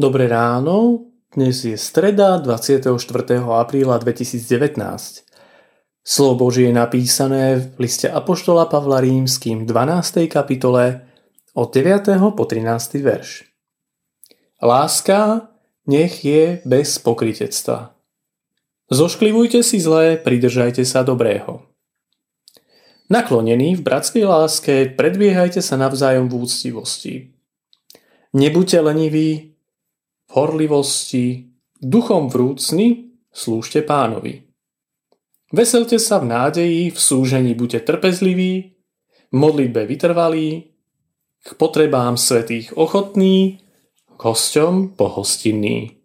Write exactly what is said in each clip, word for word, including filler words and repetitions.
Dobré ráno, dnes je streda dvadsiateho štvrtého apríla dvetisícdevätnásť. Slovo Božie je napísané v liste apoštola Pavla Rímskym dvanástej kapitole od deviateho po trinásty verš. Láska nech je bez pokrytectva. Zošklivujte si zlé, pridržajte sa dobrého. Naklonení v bratskej láske, predbiehajte sa navzájom v úctivosti. Nebuďte leniví v horlivosti, duchom vrúcni, slúžte Pánovi. Veselte sa v nádeji, v súžení buďte trpezliví, v modlitbe vytrvalí, k potrebám svätých ochotní, k hosťom pohostinní.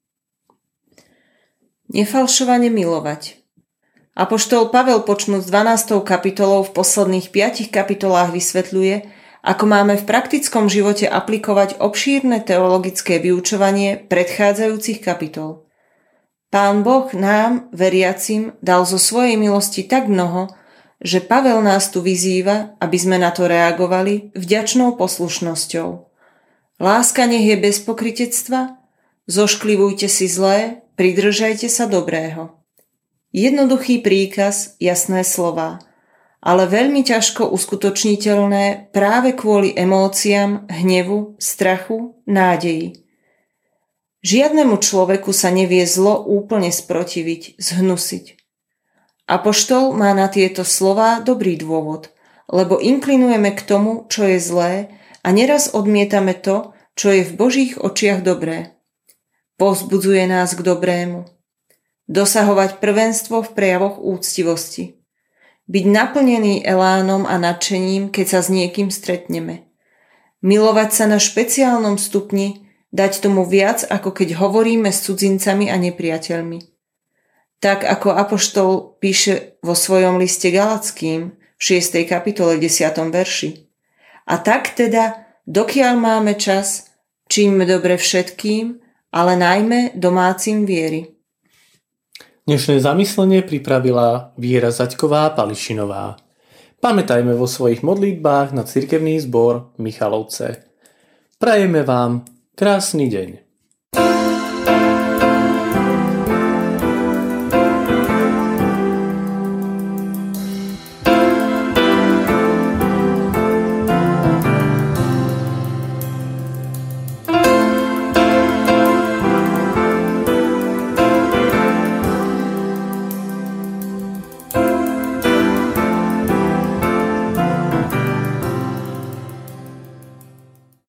Nefalšovane milovať. Apoštol Pavel počnúc dvanástou kapitolou v posledných piatich kapitolách vysvetľuje, ako máme v praktickom živote aplikovať obšírne teologické vyučovanie predchádzajúcich kapitol. Pán Boh nám, veriacim, dal zo svojej milosti tak mnoho, že Pavel nás tu vyzýva, aby sme na to reagovali vďačnou poslušnosťou. Láska nech je bez pokrytectva, zošklivujte si zlé, pridržajte sa dobrého. Jednoduchý príkaz, jasné slová, ale veľmi ťažko uskutočniteľné práve kvôli emóciám, hnevu, strachu, nádeji. Žiadnemu človeku sa nevie zlo úplne sprotiviť, zhnusiť. Apoštol má na tieto slová dobrý dôvod, lebo inklinujeme k tomu, čo je zlé a neraz odmietame to, čo je v Božích očiach dobré. Povzbudzuje nás k dobrému. Dosahovať prvenstvo v prejavoch úctivosti. Byť naplnený elánom a nadšením, keď sa s niekým stretneme. Milovať sa na špeciálnom stupni, dať tomu viac, ako keď hovoríme s cudzincami a nepriateľmi. Tak ako apoštol píše vo svojom liste Galackým v šiestej kapitole desiatom verši. A tak teda, dokiaľ máme čas, čiňme dobre všetkým, ale najmä domácim viery. Dnešné zamyslenie pripravila Viera Zaďková-Pališinová. Pamätajme vo svojich modlitbách na cirkevný zbor Michalovce. Prajeme vám krásny deň.